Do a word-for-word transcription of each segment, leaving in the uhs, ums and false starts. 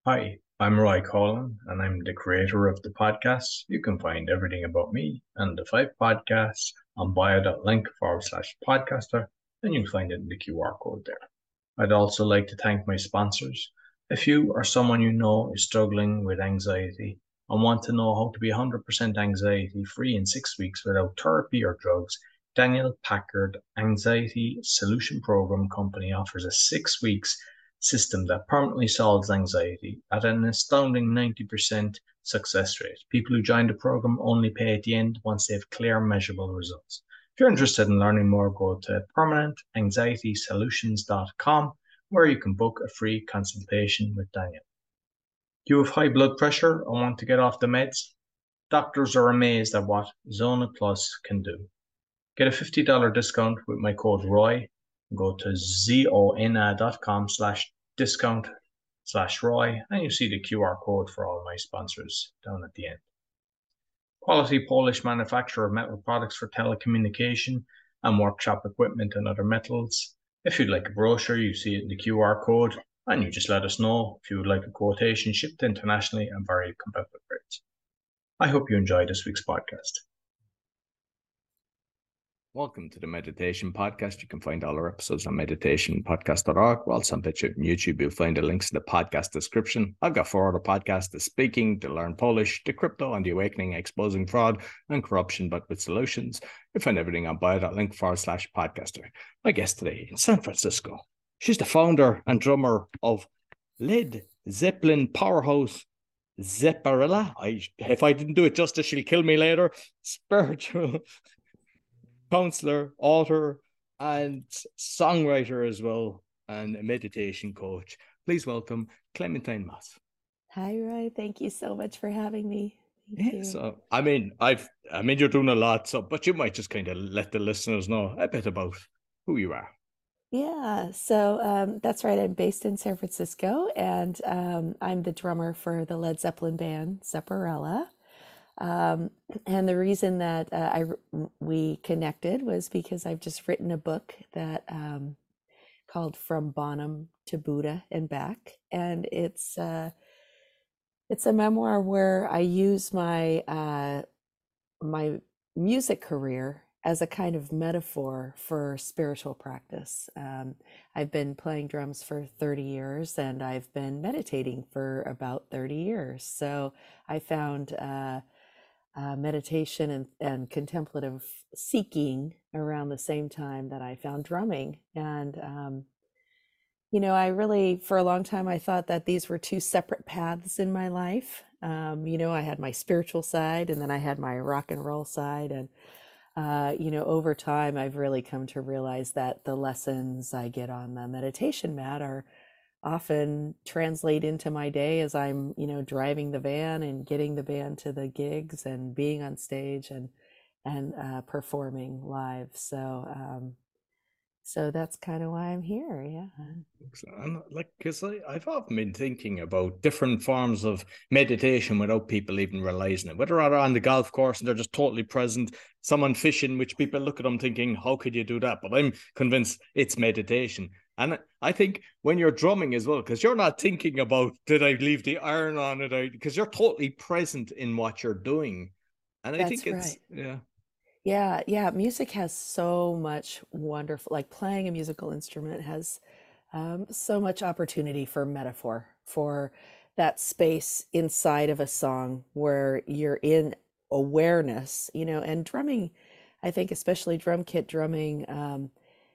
Hi, I'm Roy Colin, and I'm the creator of the podcast. You can find everything about me and the five podcasts on bio.link forward slash podcaster, and you'll find it in the Q R code there. I'd also like to thank my sponsors. If you or someone you know is struggling with anxiety and want to know how to be one hundred percent anxiety free in six weeks without therapy or drugs, Daniel Packard Anxiety Solution Program Company offers a six weeks system that permanently solves anxiety at an astounding ninety percent success rate. People who join the program only pay at the end once they have clear, measurable results. If you're interested in learning more, go to permanent anxiety solutions dot com where you can book a free consultation with Daniel. Do you have high blood pressure or want to get off the meds? Doctors are amazed at what Zona Plus can do. Get a fifty dollars discount with my code ROY. Go to zona.com slash discount slash ROY and you see the Q R code for all my sponsors down at the end. Quality Polish manufacturer of metal products for telecommunication and workshop equipment and other metals. If you'd like a brochure, you see it in the Q R code and you just let us know if you would like a quotation shipped internationally and very competitive rates. I hope you enjoy this week's podcast. Welcome to the Meditation Podcast. You can find all our episodes on meditation podcast dot org. We're also on BitChute and YouTube. You'll find the links in the podcast description. I've got four other podcasts: The Speaking, The Learn Polish, The Crypto and the Awakening, Exposing Fraud and Corruption, but with Solutions. You'll find everything on bio.link forward slash podcaster. My guest today in San Francisco. She's the founder and drummer of Led Zeppelin powerhouse Zepparella. I, if I didn't do it justice, she'll kill me later. Spiritual counselor, author, and songwriter as well, and a meditation coach. Please welcome Clementine Moss. Hi, Roy. Thank you so much for having me. Thank yeah, you. So, I mean, I've, I mean, you're doing a lot, so, but you might just kind of let the listeners know a bit about who you are. Yeah, so um, that's right. I'm based in San Francisco, and um, I'm the drummer for the Led Zeppelin band, Zepparella. Um, and the reason that uh, I we connected was because I've just written a book that um, called From Bonham to Buddha and Back, and it's uh, it's a memoir where I use my uh, my music career as a kind of metaphor for spiritual practice. Um, I've been playing drums for thirty years, and I've been meditating for about thirty years. So I found uh, Uh, meditation and, and contemplative seeking around the same time that I found drumming. And, um, you know, I really, for a long time, I thought that these were two separate paths in my life. Um, you know, I had my spiritual side and then I had my rock and roll side. And, uh, you know, over time, I've really come to realize that the lessons I get on the meditation mat are often translate into my day as I'm, you know, driving the van and getting the band to the gigs and being on stage and and uh, performing live. So, um, so that's kind of why I'm here. Yeah. And like, because I've often been thinking about different forms of meditation without people even realizing it. Whether they're on the golf course and they're just totally present, someone fishing, which people look at them thinking, how could you do that? But I'm convinced it's meditation. And I think when you're drumming as well, because you're not thinking about, did I leave the iron on it? Because you're totally present in what you're doing. And I That's think it's, right. yeah. Yeah, yeah. Music has so much wonderful, like playing a musical instrument has um, so much opportunity for metaphor, for that space inside of a song where you're in awareness, you know, and drumming, I think, especially drum kit drumming, um,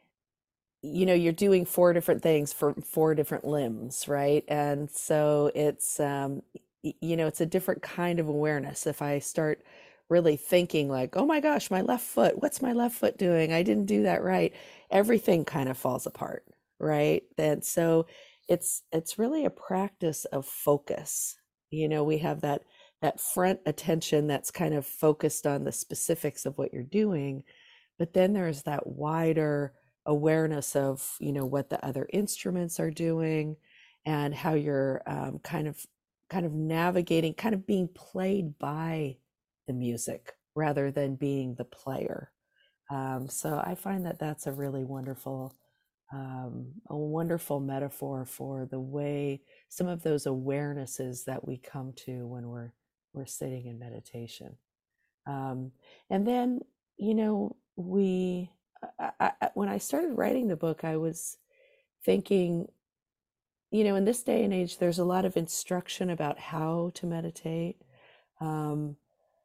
you know, you're doing four different things for four different limbs, right? And so it's, um, y- you know, it's a different kind of awareness. If I start really thinking like, oh my gosh, my left foot, what's my left foot doing? I didn't do that right. Everything kind of falls apart, right? And so it's it's really a practice of focus. You know, we have that that front attention that's kind of focused on the specifics of what you're doing, but then there's that wider awareness of, you know, what the other instruments are doing and how you're um, kind of kind of navigating, kind of being played by the music rather than being the player. Um, so I find that that's a really wonderful, um, a wonderful metaphor for the way some of those awarenesses that we come to when we're we're sitting in meditation. Um, and then, you know, we I, I, when I started writing the book, I was thinking, you know, in this day and age, there's a lot of instruction about how to meditate, um,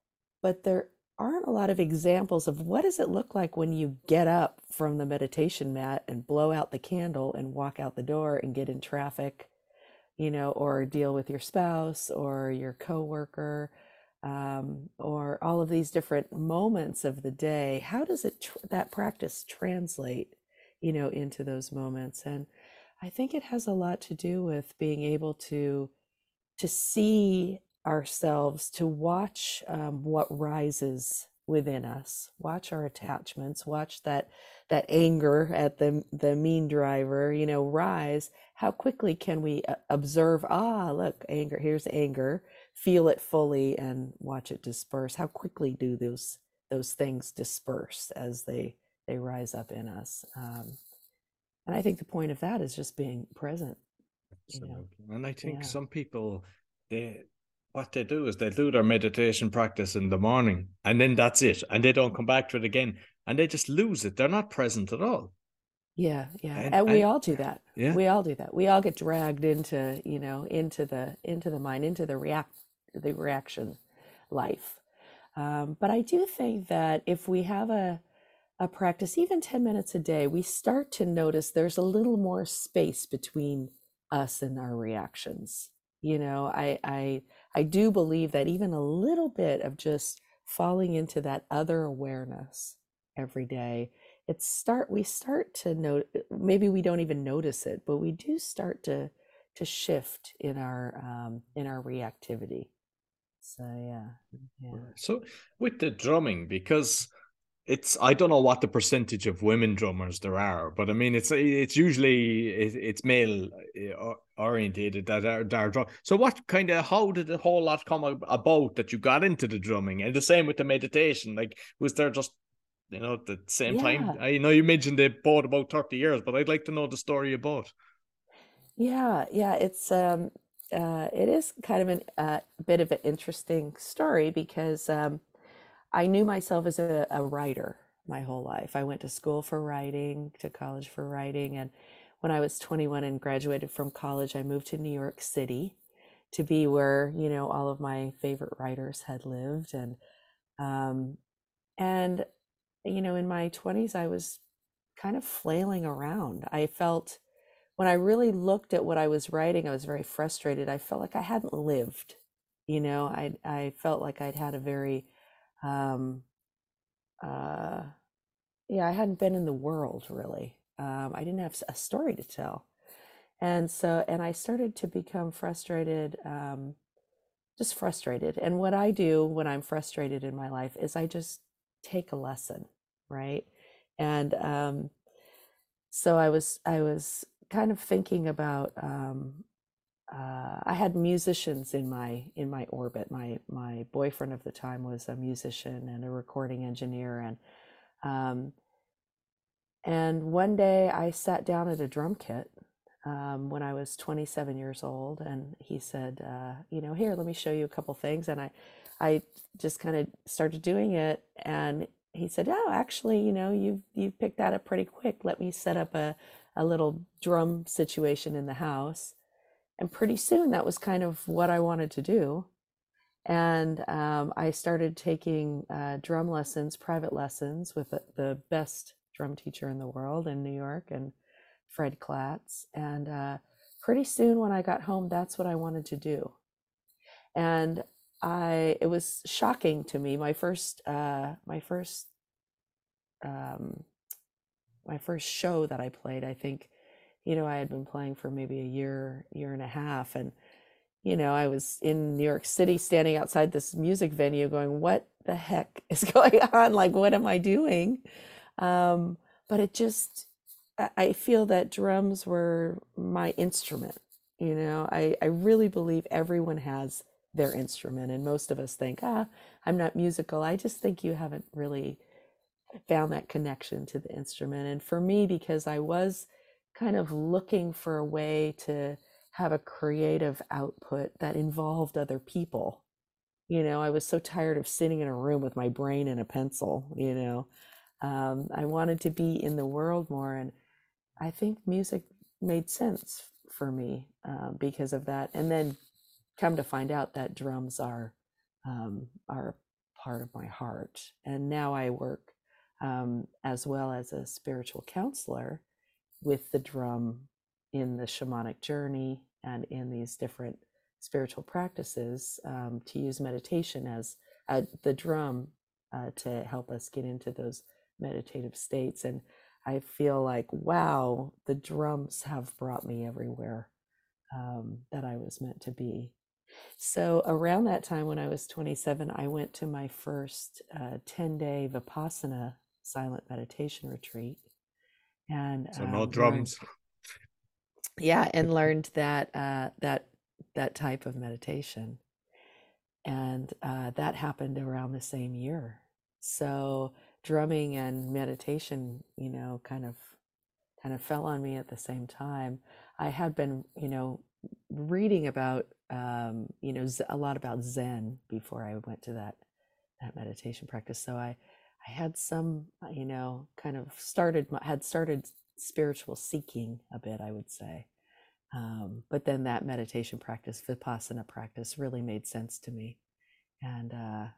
but there aren't a lot of examples of what does it look like when you get up from the meditation mat and blow out the candle and walk out the door and get in traffic, you know, or deal with your spouse or your coworker, um, or all of these different moments of the day. How does it tr- that practice translate, you know, into those moments? And I think it has a lot to do with being able to to see ourselves, to watch um, what rises within us, watch our attachments, watch that that anger at the the mean driver, you know, rise. How quickly can we uh, observe? Ah, look, anger. Here's anger. Feel it fully and watch it disperse. How quickly do those those things disperse as they they rise up in us? Um, and I think the point of that is just being present. You know, Absolutely. And I think yeah. some people, they what they do is they do their meditation practice in the morning and then that's it. And they don't come back to it again. And they just lose it. They're not present at all. Yeah, yeah. And And we and all do that. yeah, We all do that. We all get dragged into, you know, into the into the mind, into the react the reaction life. Um, but I do think that if we have a a practice, even ten minutes a day, we start to notice there's a little more space between us and our reactions. You know, I I I do believe that even a little bit of just falling into that other awareness every day, it start we start to know, maybe we don't even notice it, but we do start to to shift in our um in our reactivity. So yeah, yeah. so with the drumming, because it's I don't know what the percentage of women drummers there are, but I mean it's it's usually it's male orientated that are, that are drum. So what kind of how did the whole lot come about that you got into the drumming? And the same with the meditation. Like, was there just, you know, at the same time? Yeah. I know you mentioned they both about thirty years, but I'd like to know the story about. Yeah, yeah, it's um uh it is kind of an uh, bit of an interesting story because um I knew myself as a, a writer my whole life. I went to school for writing, to college for writing, and when I was twenty-one and graduated from college, I moved to New York City to be where, you know, all of my favorite writers had lived. And um and you know, in my twenties I was kind of flailing around. I felt when I really looked at what I was writing, I was very frustrated. I felt like I hadn't lived. You know, I I felt like I'd had a very um uh yeah, I hadn't been in the world really. Um, I didn't have a story to tell. And so, and I started to become frustrated, um, just frustrated. And what I do when I'm frustrated in my life is I just take a lesson, right? And um, so I was, I was kind of thinking about, um, uh, I had musicians in my in my orbit. My my boyfriend of the time was a musician and a recording engineer, and um, and one day I sat down at a drum kit um, when I was twenty-seven years old, and he said, uh, "You know, here, let me show you a couple things." And I, I just kind of started doing it, and he said, "Oh, actually, you know, you you picked that up pretty quick. Let me set up a a little drum situation in the house." And pretty soon, that was kind of what I wanted to do. And um, I started taking uh, drum lessons, private lessons with the, the best drum teacher in the world in New York, and Fred Klatz. And uh, pretty soon when I got home, that's what I wanted to do. And I, it was shocking to me. My first, uh, my first, um, my first show that I played, I think, you know, I had been playing for maybe a year, year and a half. And you know, I was in New York City standing outside this music venue going, what the heck is going on? Like, what am I doing? Um, but it just, I feel that drums were my instrument. You know, I, I really believe everyone has their instrument. And most of us think, ah, I'm not musical. I just think you haven't really found that connection to the instrument. And for me, because I was kind of looking for a way to have a creative output that involved other people. You know, I was so tired of sitting in a room with my brain and a pencil, you know. Um, I wanted to be in the world more, and I think music made sense for me um, because of that. And then come to find out that drums are um, are part of my heart. And now I work um, as well as a spiritual counselor with the drum in the shamanic journey and in these different spiritual practices um, to use meditation as uh, the drum uh, to help us get into those meditative states. And I feel like, wow, the drums have brought me everywhere um, that I was meant to be. So around that time when I was twenty-seven, I went to my first uh, ten-day Vipassana silent meditation retreat, and So no um, learned, drums. yeah, and learned that uh, that that type of meditation, and uh, that happened around the same year. So drumming and meditation, you know, kind of kind of fell on me at the same time. I had been, you know, reading about, um, you know, z- a lot about Zen before I went to that that meditation practice. So I, I had some, uh, you know, kind of started my, had started spiritual seeking a bit, I would say. Um, but then that meditation practice, Vipassana practice, really made sense to me, and uh,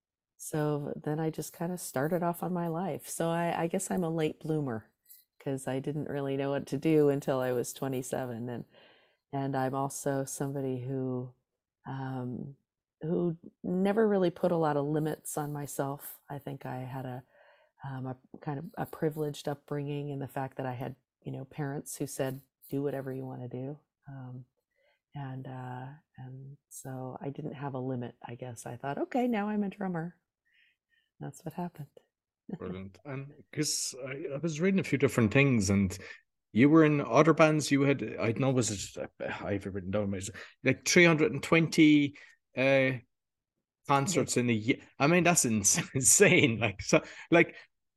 so then I just kind of started off on my life. So I, I guess I'm a late bloomer because I didn't really know what to do until I was twenty-seven, and and I'm also somebody who um, who never really put a lot of limits on myself. I think I had a um, a kind of a privileged upbringing in the fact that I had, you know, parents who said, "Do whatever you want to do," um, and uh, and so I didn't have a limit. I guess I thought, okay, now I'm a drummer. That's what happened. Brilliant. And because I, I was reading a few different things, and you were in other bands. You had, I know, was it, I've written down like three hundred twenty uh, concerts in a year. I mean, that's insane. Like, so, like,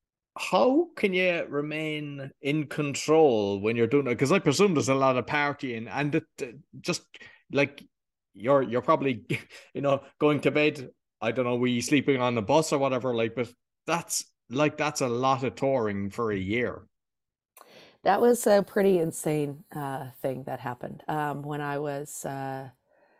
how can you remain in control when you're doing it? Because I presume there's a lot of partying, and it, uh, just like you're, you're probably, you know, going to bed. I don't know, were you sleeping on the bus or whatever? Like, but that's like that's a lot of touring for a year. That was a pretty insane uh, thing that happened um, when I was. Uh,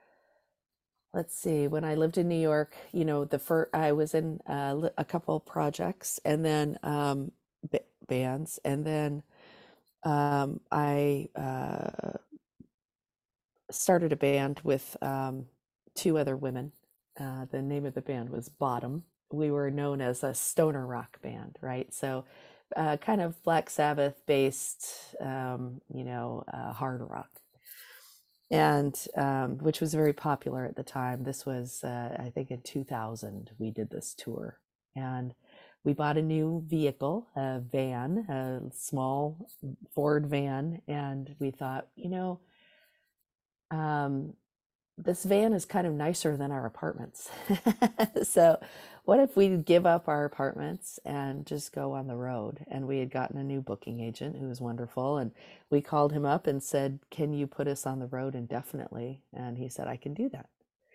let's see, when I lived in New York. You know, the first I was in uh, li- a couple projects, and then um, b- bands, and then um, I uh, started a band with um, two other women. Uh, the name of the band was Bottom. We were known as a stoner rock band, right? So, uh, kind of Black Sabbath based, um, you know, uh, hard rock, and um, which was very popular at the time. This was, uh, I think, in two thousand. We did this tour, and we bought a new vehicle, a van, a small Ford van, and we thought, you know. Um, this van is kind of nicer than our apartments. So, what if we give up our apartments and just go on the road? And we had gotten a new booking agent who was wonderful. And we called him up and said, "Can you put us on the road indefinitely?" And he said, "I can do that."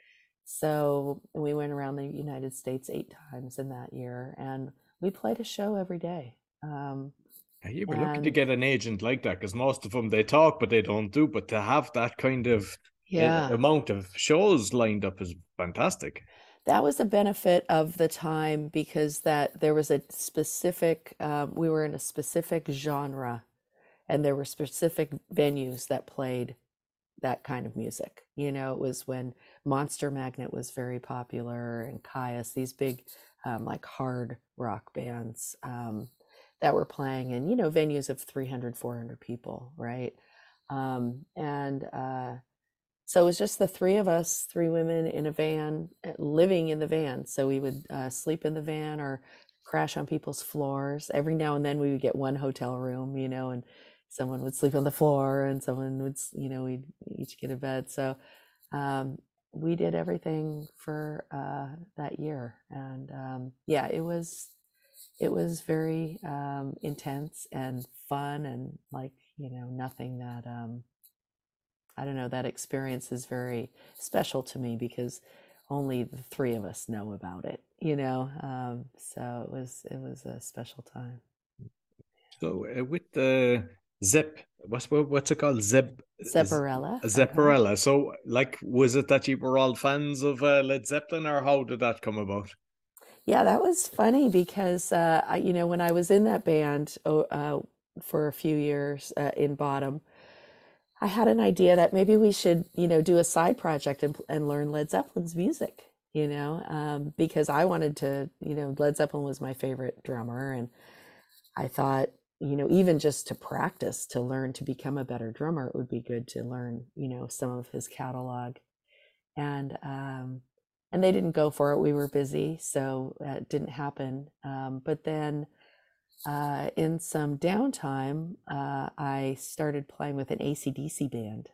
So, we went around the United States eight times in that year, and we played a show every day. Um, You were lucky to and get an agent like that, because most of them they talk but they don't do. But to have that kind of uh, yeah, amount of shows lined up is fantastic. that was a benefit of the time because that there was a specific um, we were in a specific genre, and there were specific venues that played that kind of music. You know, it was when Monster Magnet was very popular, and Caius, these big um, like hard rock bands um, that were playing in, you know, venues of three hundred, four hundred people, right? Um, and uh, so it was just the three of us, three women in a van, uh, living in the van. So we would uh, sleep in the van or crash on people's floors. Every now and then we would get one hotel room, you know, and someone would sleep on the floor and someone would, s- you know, we'd each get a bed. So um, we did everything for uh, that year. And um, yeah, it was, it was very um, intense and fun, and like, you know, nothing that, um, I don't know, that experience is very special to me because only the three of us know about it, you know. Um, so it was it was a special time. So uh, with the Zep, what's what, what's it called? Zep, Zepparella. Zepparella. Uh-huh. So, like, was it that you were all fans of uh, Led Zeppelin, or how did that come about? Yeah, that was funny because uh, I, you know, when I was in that band oh, uh, for a few years uh, in Bottom, I had an idea that maybe we should, you know, do a side project and, and learn Led Zeppelin's music, you know, um, because I wanted to, you know, Led Zeppelin was my favorite drummer. And I thought, you know, even just to practice, to learn to become a better drummer, it would be good to learn, you know, some of his catalog. And, um, and they didn't go for it. We were busy, so it didn't happen. Um, but then uh, in some downtime, uh, I started playing with an A C D C band.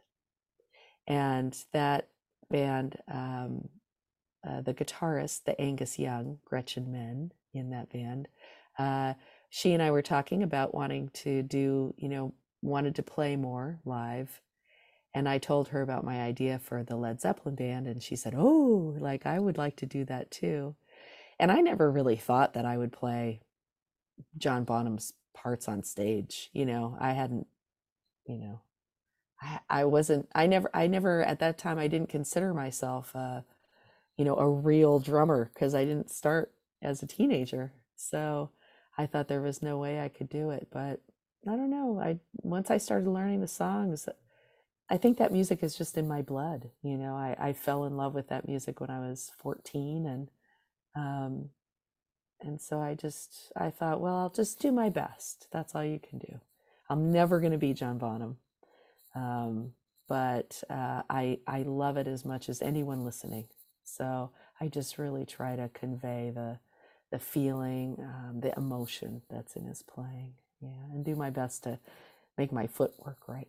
And that band, um, uh, the guitarist, the Angus Young, Gretchen Menn in that band, uh, she and I were talking about wanting to do, you know, wanted to play more live. And I told her about my idea for the Led Zeppelin band, and she said, "Oh, like I would like to do that too." And I never really thought that I would play John Bonham's parts on stage. You know, I hadn't, you know, I, I wasn't, I never, I never at that time, I didn't consider myself, uh, you know, a real drummer because I didn't start as a teenager. So I thought there was no way I could do it. But I don't know. I once I started learning the songs, I think that music is just in my blood. You know, I, I fell in love with that music when I was fourteen, and um, and so I just I thought, well, I'll just do my best. That's all you can do. I'm never going to be John Bonham, um, but uh, I I love it as much as anyone listening. So I just really try to convey the the feeling, um, the emotion that's in his playing, yeah, and do my best to make my footwork right.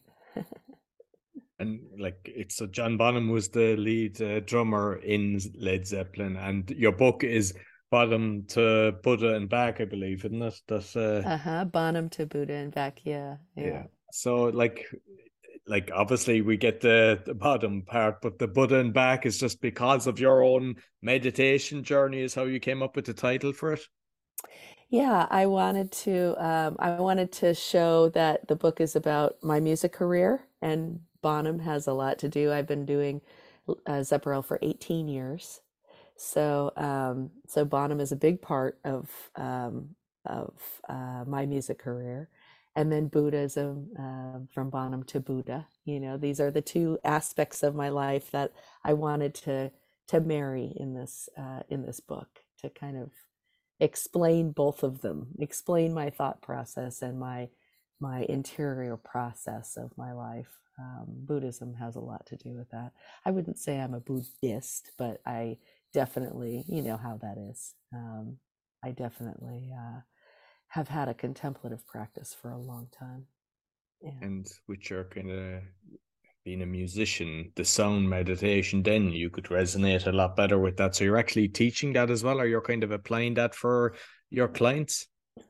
And like, it's so John Bonham was the lead uh, drummer in Led Zeppelin, and your book is Bottom to Buddha and Back, I believe, isn't it? That's uh, Uh-huh. Bonham to Buddha and back. Yeah, yeah. yeah. So like, like obviously we get the, the bottom part, but the Buddha and Back is just because of your own meditation journey is how you came up with the title for it. Yeah, I wanted to um, I wanted to show that the book is about my music career, and Bonham has a lot to do. I've been doing uh, Zepparel for eighteen years. So um, so Bonham is a big part of um, of uh, my music career. And then Buddhism, uh, from Bonham to Buddha. You know, these are the two aspects of my life that I wanted to to marry in this uh, in this book, to kind of explain both of them, explain my thought process and my my interior process of my life. Um, Buddhism has a lot to do with that. I wouldn't say I'm a Buddhist, but I definitely, you know how that is. Um, I definitely uh, have had a contemplative practice for a long time. Yeah. And with your kind of being a musician, the sound meditation, then you could resonate a lot better with that. So you're actually teaching that as well, or you're kind of applying that for your clients?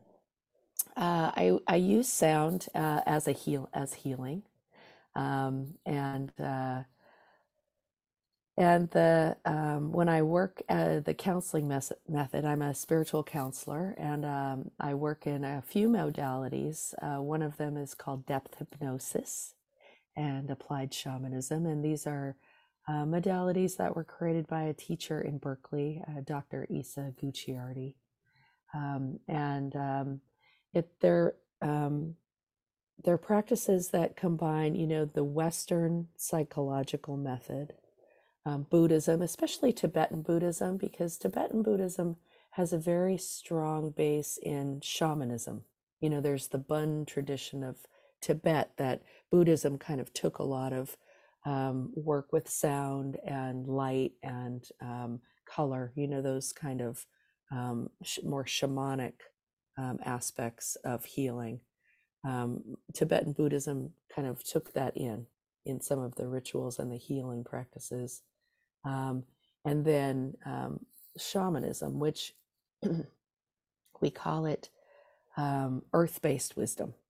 Uh, I I use sound uh, as a heal as healing, um, and uh, and the um, when I work uh, the counseling mes- method, I'm a spiritual counselor, and um, I work in a few modalities. Uh, one of them is called depth hypnosis and applied shamanism, and these are uh, modalities that were created by a teacher in Berkeley, uh, Doctor Isa Gucciardi, um, and um, it they're um, they're practices that combine, you know, the Western psychological method, um, Buddhism, especially Tibetan Buddhism, because Tibetan Buddhism has a very strong base in shamanism. You know, there's the Bön tradition of Tibet that Buddhism kind of took a lot of um, work with sound and light and um, color, you know, those kind of um, sh- more shamanic um, aspects of healing. Um, Tibetan Buddhism kind of took that in, in some of the rituals and the healing practices. Um, and then um, shamanism, which we call it um, earth-based wisdom.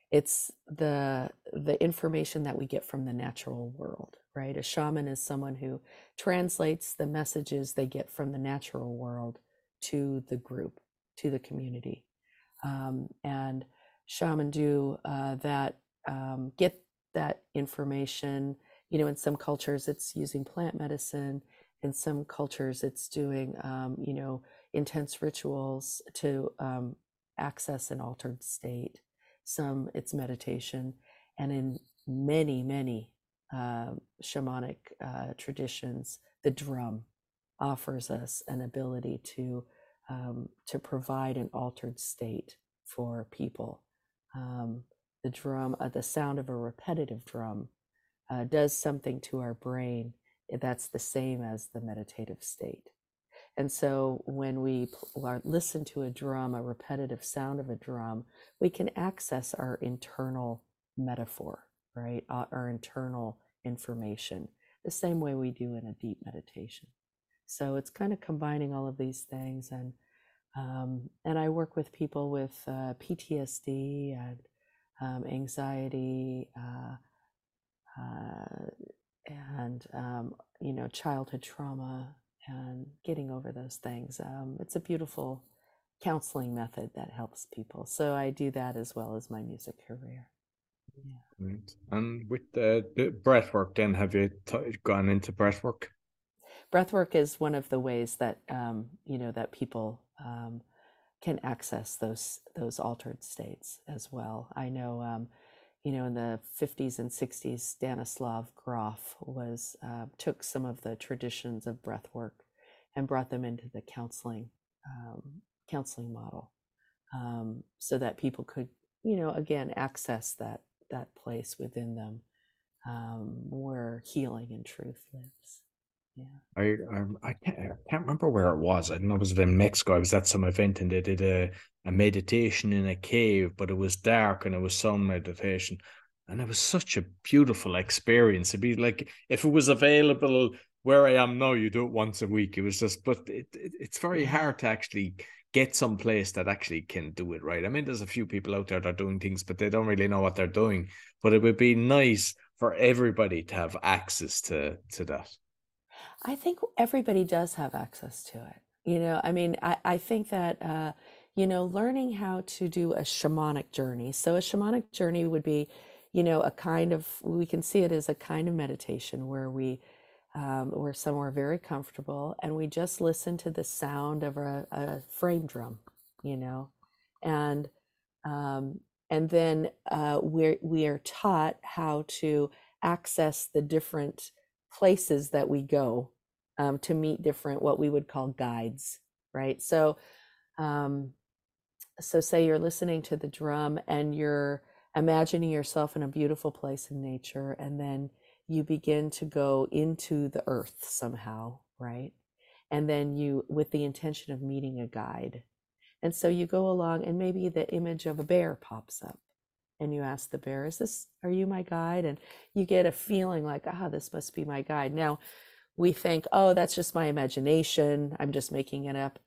it's the the information that we get from the natural world, right? A shaman is someone who translates the messages they get from the natural world to the group, to the community. Um, and shaman do uh, that, um, get that information. You know, in some cultures, it's using plant medicine. In some cultures, it's doing, um, you know, intense rituals to um, access an altered state. Some it's meditation. And in many, many uh, shamanic uh, traditions, the drum offers us an ability to um, to provide an altered state for people. Um, the drum, uh, the sound of a repetitive drum, uh, does something to our brain that's the same as the meditative state. And so when we pl- listen to a drum, a repetitive sound of a drum, we can access our internal metaphor, right? Our, our internal information, the same way we do in a deep meditation. So it's kind of combining all of these things. And um, and I work with people with uh, P T S D and um, anxiety, uh, uh, and um, you know, childhood trauma, and getting over those things. Um, it's a beautiful counseling method that helps people. So I do that as well as my music career. Yeah. Right. And with the, the breath work, then have you t- gone into breath work? Breathwork is one of the ways that um, you know that people um, can access those those altered states as well. I know, um, you know, in the fifties and sixties, Stanislav Grof was uh, took some of the traditions of breathwork and brought them into the counseling um, counseling model, um, so that people could, you know, again access that that place within them um, where healing and truth lives. Yeah. I, I I can't I can't remember where it was. I don't know, was it in Mexico? I was at some event and they did a, a meditation in a cave, but it was dark and it was sound meditation. And it was such a beautiful experience. It'd be like if it was available where I am now, you do it once a week. It was just, but it, it it's very Yeah. hard to actually get some place that actually can do it right. I mean, there's a few people out there that are doing things, but they don't really know what they're doing. But it would be nice for everybody to have access to to that. I think everybody does have access to it. You know, I mean, I, I think that, uh, you know, learning how to do a shamanic journey. So a shamanic journey would be, you know, a kind of, we can see it as a kind of meditation where we, um, we're somewhere very comfortable and we just listen to the sound of a, a frame drum, you know, and, um, and then uh, we're, we are taught how to access the different places that we go um, to meet different what we would call guides, right? So um, so say you're listening to the drum and you're imagining yourself in a beautiful place in nature, and then you begin to go into the earth somehow, right? And then you, with the intention of meeting a guide, and so you go along and maybe the image of a bear pops up and you ask the bear, is this, are you my guide? And you get a feeling like, ah, this must be my guide. Now we think, oh, that's just my imagination, I'm just making it up.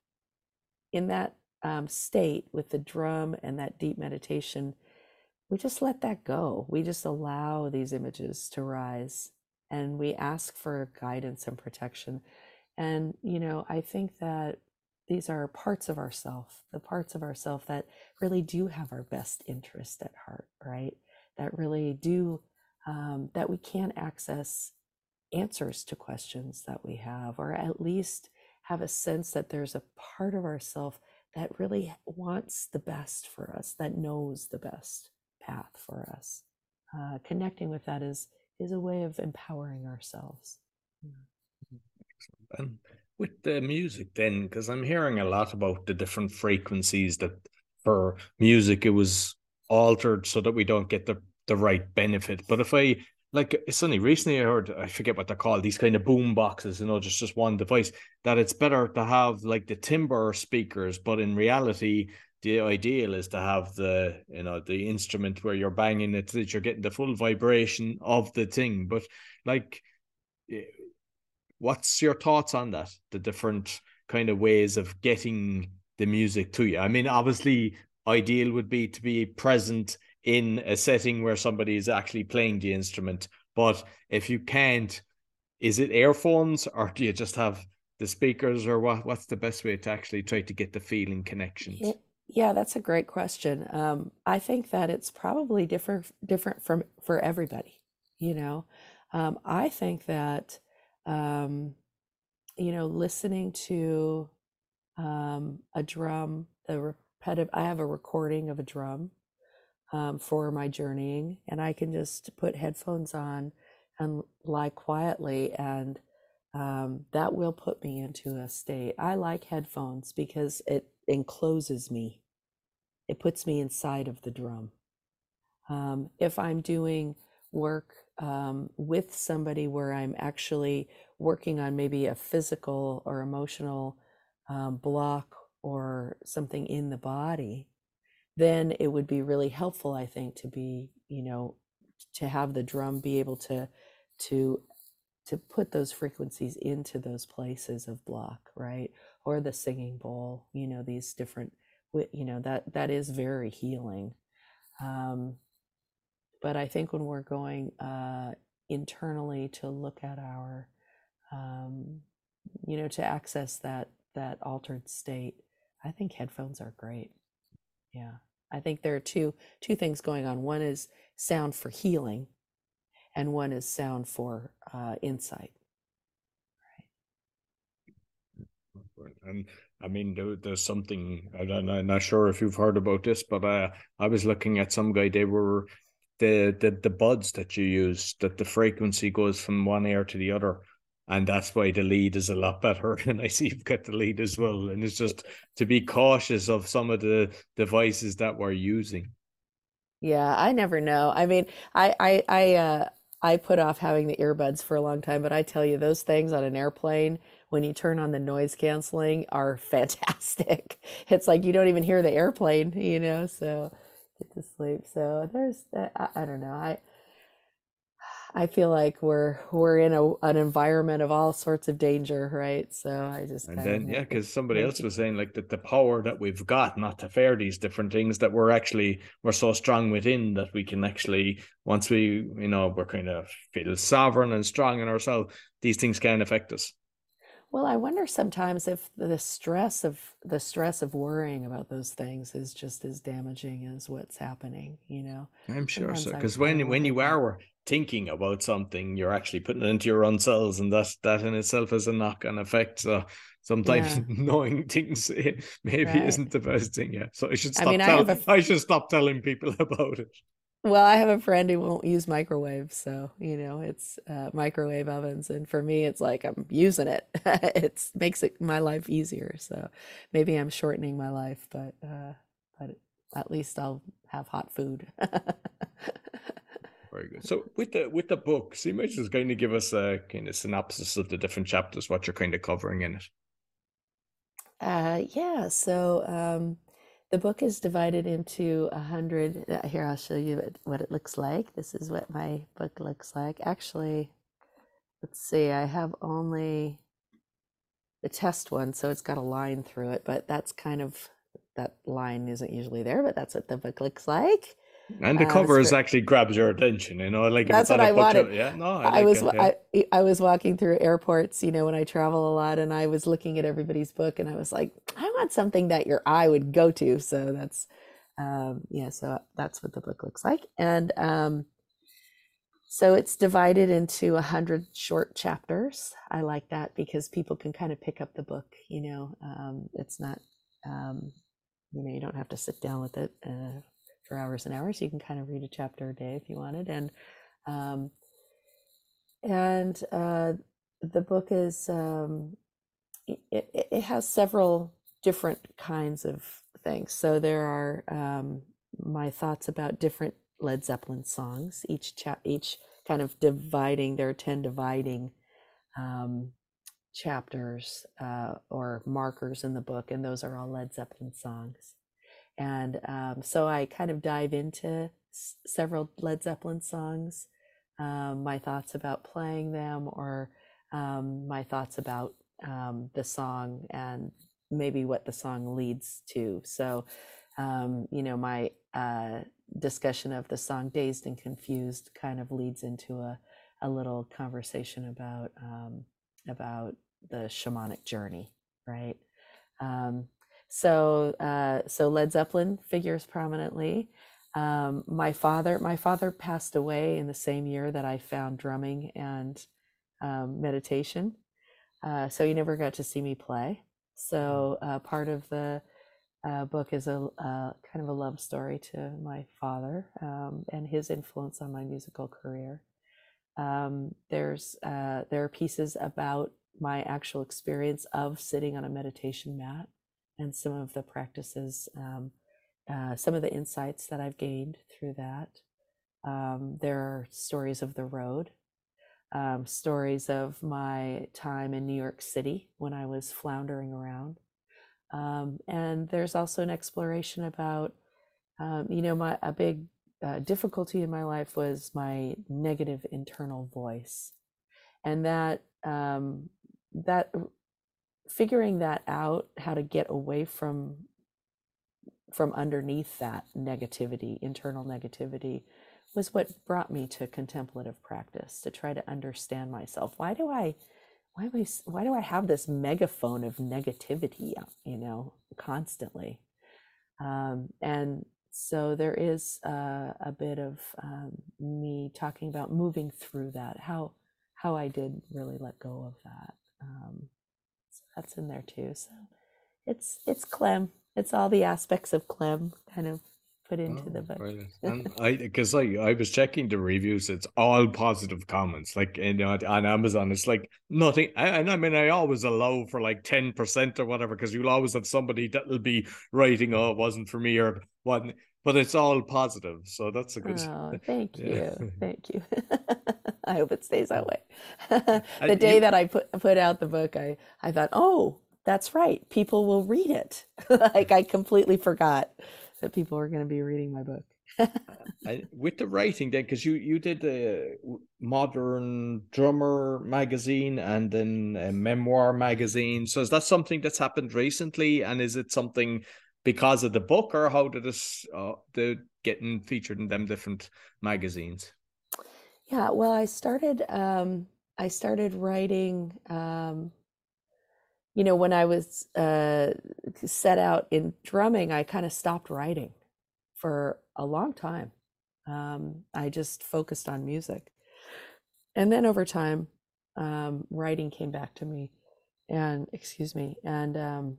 In that um, state with the drum and that deep meditation, we just let that go. We just allow these images to rise and we ask for guidance and protection. And, you know, I think that these are parts of ourself, the parts of ourself that really do have our best interest at heart, right? That really do, um, that we can access answers to questions that we have, or at least have a sense that there's a part of ourself that really wants the best for us, that knows the best path for us. Uh, connecting with that is is a way of empowering ourselves. And with the music then, because I'm hearing a lot about the different frequencies that for music it was altered so that we don't get the, the right benefit. But if I, like, it's only recently I heard, I forget what they're called, these kind of boom boxes, you know, just, just one device, that it's better to have like the timbre speakers, but in reality, the ideal is to have the, you know, the instrument where you're banging it, that you're getting the full vibration of the thing. But like, what's your thoughts on that? The different kind of ways of getting the music to you. I mean, obviously, ideal would be to be present in a setting where somebody is actually playing the instrument. But if you can't, is it earphones, or do you just have the speakers, or what? What's the best way to actually try to get the feeling connections? Yeah, yeah, that's a great question. Um, I think that it's probably different different from for everybody. You know, um, I think that um, you know, listening to um, a drum, the repetitive. I have a recording of a drum um, for my journeying, and I can just put headphones on and lie quietly, and um, that will put me into a state. I like headphones because it encloses me. It puts me inside of the drum. Um, if I'm doing work um, with somebody where I'm actually working on maybe a physical or emotional um, block or something in the body, then it would be really helpful, I think, to be, you know, to have the drum be able to to to put those frequencies into those places of block, right? Or the singing bowl, you know, these different, you know, that that is very healing. Um, but I think when we're going uh, internally to look at our, um, you know, to access that that altered state, I think headphones are great. Yeah, I think there are two two things going on. One is sound for healing, and one is sound for uh, insight. And I mean, there, there's something, I don't, I'm not sure if you've heard about this, but uh, I was looking at some guy, they were the, the, the buds that you use, that the frequency goes from one ear to the other. And that's why the lead is a lot better. And I see you've got the lead as well. And it's just to be cautious of some of the devices that we're using. Yeah, I never know. I mean, I I I uh I put off having the earbuds for a long time, but I tell you, those things on an airplane, when you turn on the noise canceling, are fantastic. It's like you don't even hear the airplane, you know, so get to sleep. So there's I, I don't know. I I feel like we're we're in a an environment of all sorts of danger, right? So I just And kind of then, yeah, make it because somebody make else it. was saying like that the power that we've got not to fear these different things, that we're actually, we're so strong within that we can actually, once we, you know, we're kind of feel sovereign and strong in ourselves, these things can affect us. Well, I wonder sometimes if the stress of the stress of worrying about those things is just as damaging as what's happening, you know. I'm sure Sometimes so. I Because I when when wonder you that. are thinking about something, you're actually putting it into your own cells, and that that in itself has a knock-on effect. So sometimes Yeah, knowing things maybe right. isn't the best thing. Yeah. So I should I mean, stop I tell have a f- I should stop telling people about it. well, I have a friend who won't use microwaves, so you know, it's uh, microwave ovens, and for me, it's like I'm using it. It makes it my life easier. So maybe I'm shortening my life, but uh, but at least I'll have hot food. Very good. So with the with the book, so you might just kind of give us a kind of synopsis of the different chapters, what you're kind of covering in it. Uh, yeah, so um, the book is divided into a hundred. Uh, here, I'll show you what, what it looks like. This is what my book looks like. Actually, let's see, I have only the test one, so it's got a line through it, but that's kind of, that line isn't usually there, but that's what the book looks like. And the Uh, cover it's is for, actually grabs your attention, you know, like if that's it's what on a I wanted. butcher. Yeah, no, I I like was it. Yeah. I I was walking through airports, you know, when I travel a lot, and I was looking at everybody's book, and I was like, I want something that your eye would go to. So that's um, yeah, so that's what the book looks like, and um, so it's divided into a hundred short chapters. I like that because people can kind of pick up the book. You know, um, it's not um, you know, you don't have to sit down with it uh, for hours and hours. You can kind of read a chapter a day if you wanted, and um, and uh, the book is um, it, it it has several different kinds of things. So there are um, my thoughts about different Led Zeppelin songs. Each chap, each kind of dividing. There are ten dividing um, chapters uh, or markers in the book, and those are all Led Zeppelin songs. And um, so I kind of dive into s- several Led Zeppelin songs, um, my thoughts about playing them, or um, my thoughts about um, the song and maybe what the song leads to. So, um, you know, my uh, discussion of the song Dazed and Confused kind of leads into a, a little conversation about um, about the shamanic journey, right? Um, so uh, so Led Zeppelin figures prominently. Um, my father my father passed away in the same year that I found drumming and um, meditation. Uh, so he never got to see me play. So uh, part of the uh, book is a uh, kind of a love story to my father um, and his influence on my musical career. Um, there's uh, there are pieces about my actual experience of sitting on a meditation mat and some of the practices, um, uh, some of the insights that I've gained through that. Um, there are stories of the road, um, stories of my time in New York City when I was floundering around. Um, and there's also an exploration about, um, you know, my a big uh, difficulty in my life was my negative internal voice, and that um, that figuring that out, how to get away from from underneath that negativity, internal negativity, was what brought me to contemplative practice, to try to understand myself. Why do I why am I why do I have this megaphone of negativity, you know, constantly? Um, and so there is uh, a bit of um, me talking about moving through that, how how I did really let go of that. Um, so that's in there too. So it's it's Clem. It's all the aspects of Clem kind of put into Oh, the book. brilliant. And I, because like I was checking the reviews, it's all positive comments. Like, you know, on Amazon, it's like nothing. And I mean, I always allow for like ten percent or whatever, because you'll always have somebody that'll be writing, "Oh, it wasn't for me," or what. But it's all positive, so that's a good. Oh, thank Yeah. you, thank you. I hope it stays that way. The And day you, that I put put out the book, I I thought, oh, that's right, people will read it. Like I completely forgot that people were going to be reading my book. I, with the writing then, because you you did the Modern Drummer magazine and then a memoir magazine. So is that something that's happened recently, and is it something because of the book, or how did this uh, the getting featured in them different magazines? Yeah, well, I started um, I started writing. Um, you know, when I was uh, set out in drumming, I kind of stopped writing for a long time. Um, I just focused on music. And then over time, um, writing came back to me, and excuse me, and um,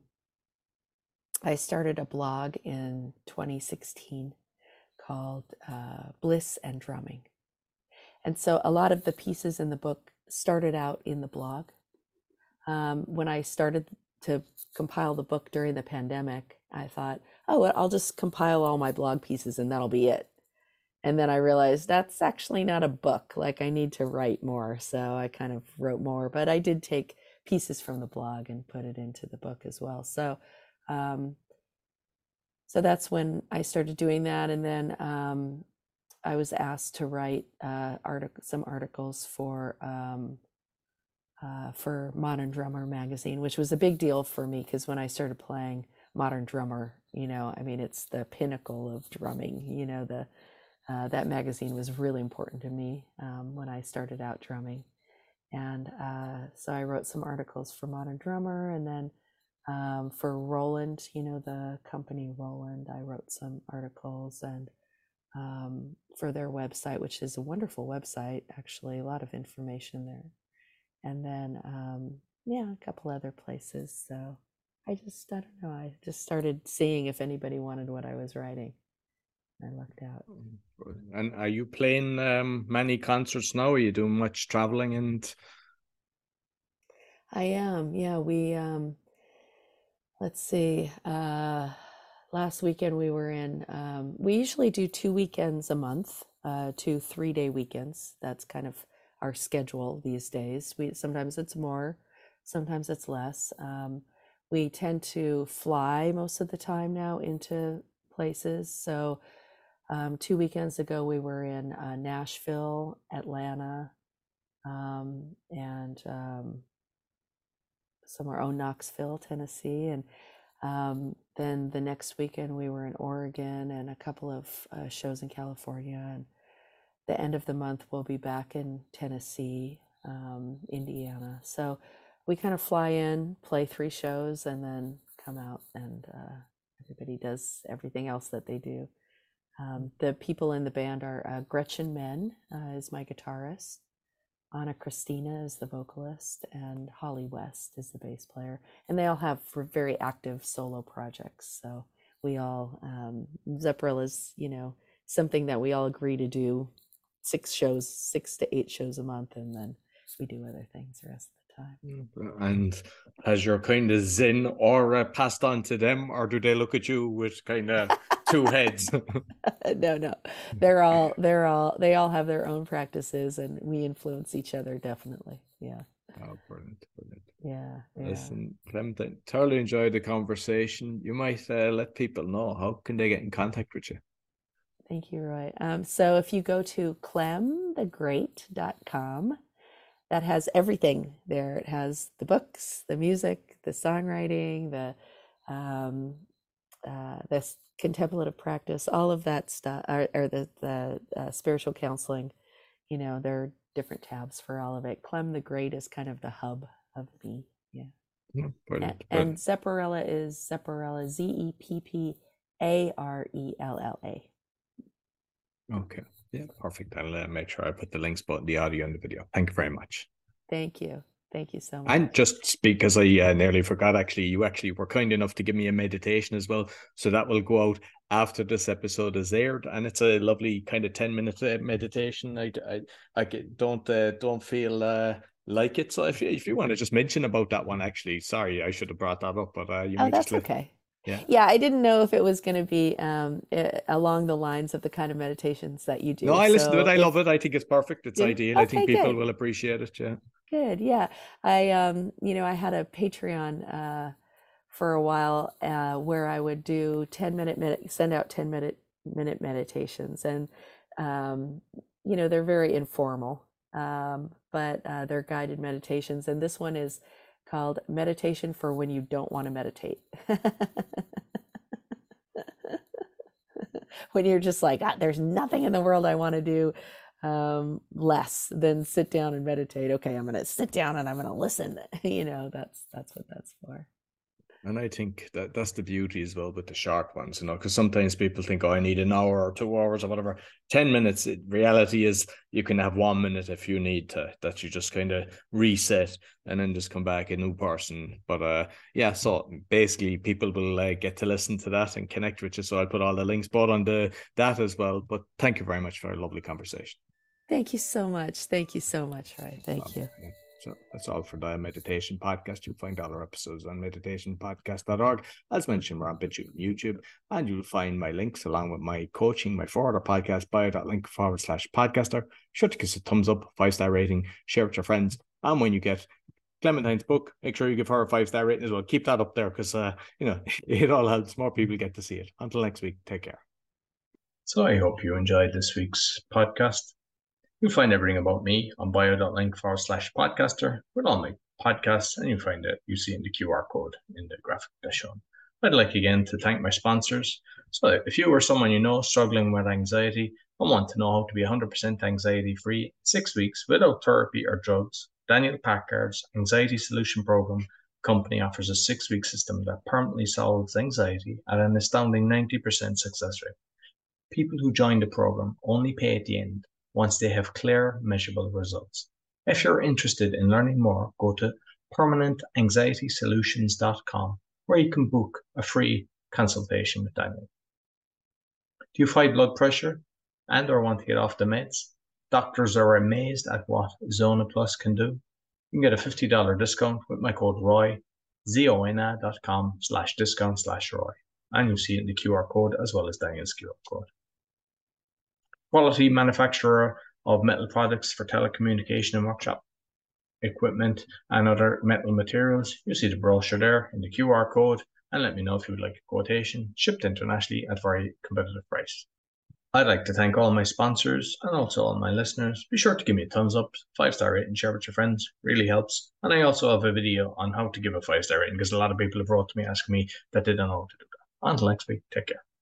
I started a blog in twenty sixteen called uh, Bliss and Drumming. And so a lot of the pieces in the book started out in the blog. Um, when I started to compile the book during the pandemic, I thought, oh, well, I'll just compile all my blog pieces and that'll be it. And then I realized that's actually not a book. Like I need to write more. So I kind of wrote more, but I did take pieces from the blog and put it into the book as well. So, um, so that's when I started doing that. And then um, I was asked to write uh, artic- some articles for um, uh, for Modern Drummer magazine, which was a big deal for me because when I started playing Modern Drummer, you know, I mean, it's the pinnacle of drumming. You know, the uh, that magazine was really important to me um, when I started out drumming, and uh, so I wrote some articles for Modern Drummer, and then um, for Roland, you know, the company Roland, I wrote some articles and um, for their website, which is a wonderful website, actually, a lot of information there. And then, um, yeah, a couple other places. So I just, I don't know, I just started seeing if anybody wanted what I was writing. I looked out. And are you playing um, many concerts now? Are you doing much traveling? And I am, yeah. We, um, let's see, uh, last weekend we were in, um, we usually do two weekends a month, uh, two three day weekends. That's kind of our schedule these days. We sometimes it's more, sometimes it's less. Um, we tend to fly most of the time now into places. So um, two weekends ago we were in uh, Nashville, Atlanta, um, and um, somewhere, oh, Knoxville, Tennessee, and Um, then the next weekend we were in Oregon and a couple of uh, shows in California. And the end of the month we'll be back in Tennessee, um, Indiana. So we kind of fly in, play three shows, and then come out, and uh, everybody does everything else that they do. Um, the people in the band are uh, Gretchen Men uh, is my guitarist, Anna Christina is the vocalist, and Holly West is the bass player. And they all have very active solo projects. So we all, um, Zepparella is, you know, something that we all agree to do six shows, six to eight shows a month, and then we do other things the rest of the time. And has your kind of zen aura passed on to them, or do they look at you with kind of two heads? No, no, they're all, they're all, they all have their own practices, and we influence each other, definitely. Yeah. Oh, brilliant, brilliant. Yeah, yeah. Listen, Clementine, thoroughly enjoyed the conversation. You might uh, let people know, how can they get in contact with you? Thank you, Roy. Um, so if you go to clem the great dot com, that has everything there. It has the books, the music, the songwriting, the um, uh, this contemplative practice, all of that stuff, or, or the the uh, spiritual counseling. You know, there are different tabs for all of it. Clem the Great is kind of the hub of me. Yeah. Oh, brilliant, and, and Zepparella is Zepparella, Z E P P A R E L L A. Okay. Yeah, perfect. I'll uh, make sure I put the links both in the audio and the video. Thank you very much. Thank you. Thank you so much. And just because I uh, nearly forgot, actually, you actually were kind enough to give me a meditation as well. So that will go out after this episode is aired. And it's a lovely kind of ten minute uh, meditation. I, I, I don't, uh, don't feel uh, like it. So if you, if you want to just mention about that one, actually, sorry, I should have brought that up, but uh, you oh, might that's just let... okay. Yeah. Yeah, I didn't know if it was going to be um, it, along the lines of the kind of meditations that you do. No, I listen so to it. I if, love it. I think it's perfect. It's yeah? ideal. Okay, I think people good. will appreciate it. Yeah. Good. Yeah. I, um, you know, I had a Patreon uh, for a while uh, where I would do ten minute, minute send out ten minute, minute meditations. And, um, you know, they're very informal, um, but uh, they're guided meditations. And this one is called Meditation for When You Don't Want to Meditate. When you're just like, ah, there's nothing in the world I want to do um, less than sit down and meditate. Okay, I'm going to sit down and I'm going to listen. You know, that's that's what that's for. And I think that that's the beauty as well with the short ones, you know, because sometimes people think, oh, I need an hour or two hours or whatever. ten minutes, it, reality is you can have one minute if you need to, that you just kind of reset and then just come back a new person. But uh, yeah, so basically people will uh, get to listen to that and connect with you. So I'll put all the links both on the that as well. But thank you very much for a lovely conversation. Thank you so much. Thank you so much, Roy. Thank um, you. Yeah. So that's all for the Meditation Podcast. You'll find all our episodes on meditation podcast dot org. As mentioned, we're on BitChute and YouTube, and you'll find my links along with my coaching, my four other podcasts, bio.link forward slash podcaster. Sure to give us a thumbs up, five-star rating, share with your friends. And when you get Clementine's book, make sure you give her a five-star rating as well. Keep that up there because, uh, you know, it all helps. More people get to see it. Until next week, take care. So I hope you enjoyed this week's podcast. You'll find everything about me on bio.link forward slash podcaster with all my podcasts, and you'll find it, you see in the Q R code in the graphic that's shown. I'd like again to thank my sponsors. So if you or someone you know struggling with anxiety and want to know how to be one hundred percent anxiety free in six weeks without therapy or drugs, Daniel Packard's Anxiety Solution Program company offers a six-week system that permanently solves anxiety at an astounding ninety percent success rate. People who join the program only pay at the end once they have clear, measurable results. If you're interested in learning more, go to permanent anxiety solutions dot com, where you can book a free consultation with Daniel. Do you fight blood pressure and or want to get off the meds? Doctors are amazed at what Zona Plus can do. You can get a fifty dollars discount with my code ROY, zona dot com slash discount slash ROY. And you'll see it in the Q R code as well as Daniel's Q R code. Quality manufacturer of metal products for telecommunication and workshop equipment and other metal materials. You see the brochure there in the Q R code, and let me know if you would like a quotation shipped internationally at a very competitive price. I'd like to thank all my sponsors and also all my listeners. Be sure to give me a thumbs up, five-star rating, share with your friends. Really helps. And I also have a video on how to give a five-star rating because a lot of people have wrote to me asking me that they don't know how to do that. Until next week, take care.